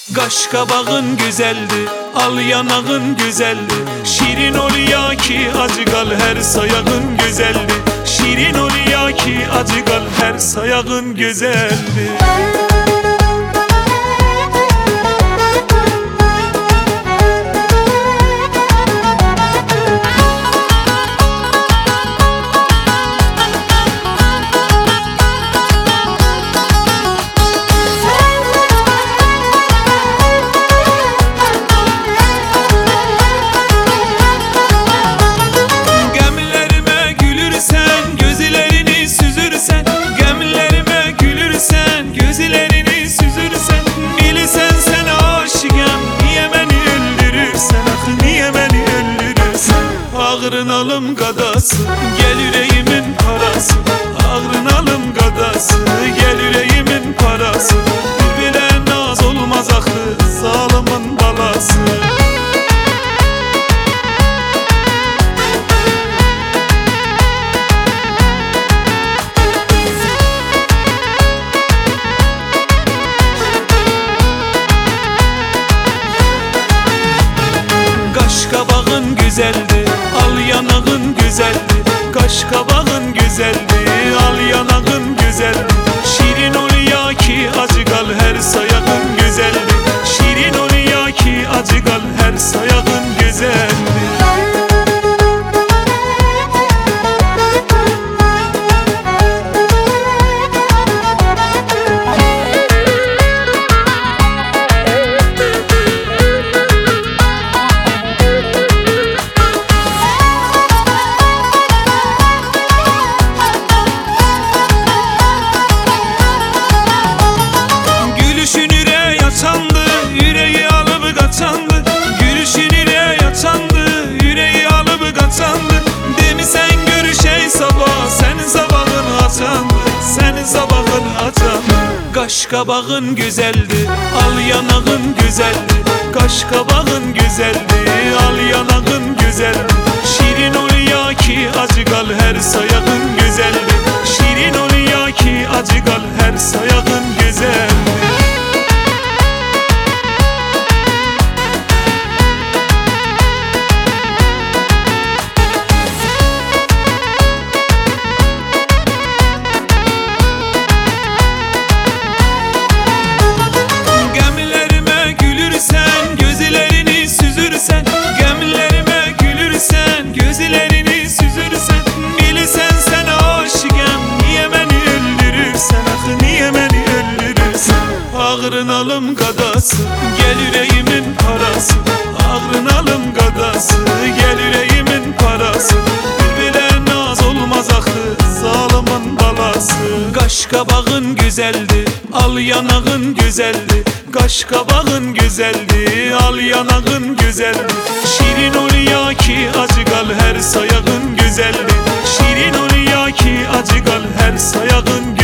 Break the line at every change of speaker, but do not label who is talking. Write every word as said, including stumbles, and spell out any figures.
Qaş qabağın güzeldi, al yanağın güzeldi. Şirin ol ya ki acı qal hər sayağın güzeldi. Şirin ol ya ki acı qal hər sayağın güzeldi. Ağrın alım qadası, gel yüreğimin parası. Ağrın alım qadası, gel yüreğimin parası. Bir-birə naz olmaz axı, zalımın balası. Qaş qabağın güzeldi, al yanağın güzeldi. Qaş qabağın güzeldi, al yanağın güzeldi. Şirin ol ya ki acı qal hər sayağın güzeldi. Şirin ol ya ki acı qal hər sayağın güzeldi. Yüreği alıp kaçandı, gülüşün yüreğe yatandı. Yüreği alıp kaçandı, demisen görüşey sabah. Senin sabahın açandı, senin sabahın açandı. Qaş qabağın güzeldi, al yanağın güzeldi. Qaş qabağın güzeldi, al yanağın güzeldi. Şirin ol ya ki acı qal hər sayağın güzeldi. Şirin ol ya ki acı qal hər sayağın güzeldi. Ağrın alım qadası, gel yüreğimin parası. Ağrın alım qadası, gel yüreğimin parası. Bir-birə naz olmaz axı, zalımın balası. Qaş qabağın güzeldi, al yanağın güzeldi. Qaş qabağın güzeldi, al yanağın güzeldi. Şirin ol ya ki acı qal hər sayağın güzeldi. Şirin ol ya ki acı qal hər sayağın güzeldi.